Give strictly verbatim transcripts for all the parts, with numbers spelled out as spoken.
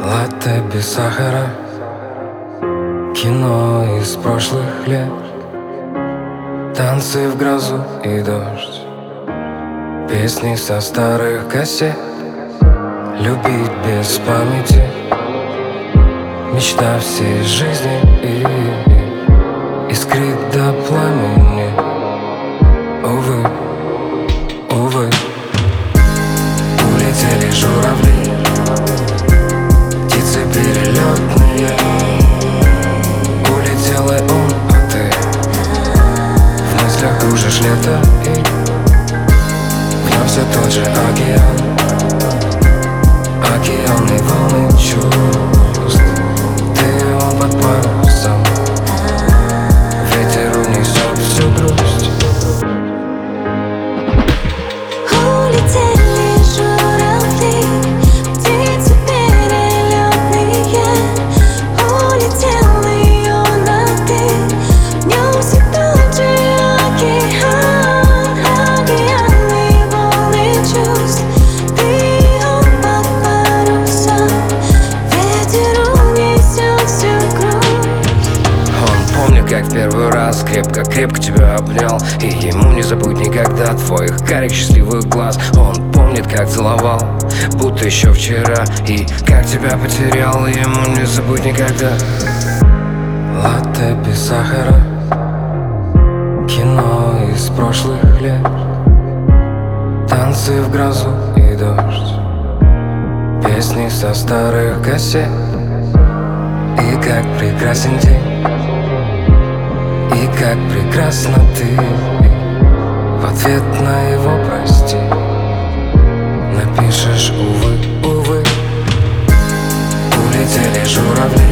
Латте без сахара, кино из прошлых лет, танцы в грозу и дождь, песни со старых кассет, любить без памяти, мечта всей жизни и, и искрит до пламени. Увы, увы, улетели журавли, птицы перелетные. Улетел и он, а ты в мыслях кружишь лето, и в нем все тот же океан, океан и волны чувств. Ты и он под парусом, ветер унесет всю грусть. Улетели журавли, птицы перелетные. Улетел и он, а ты в нем все тот же океан, океан и волны чувств. Ты и он под парусом, ветер унесет всю грусть. Он помнит, как в первый раз крепко-крепко тебя обнял, и ему не забудь никогда твоих карих счастливых глаз. Он помнит, как целовал, будто еще вчера, и как тебя потерял, и ему не забудь никогда. Латте без сахара, кино из прошлых лет, танцы в грозу и дождь, песни со старых кассет. И как прекрасен день, и как прекрасна ты, в ответ на его прости напишешь увы, увы. Улетели журавли,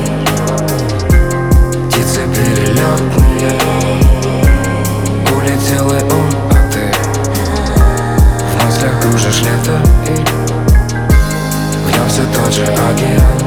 птицы перелетные. Улетел и он, а ты в мыслях кружишь лето, и в нем все тот же океан,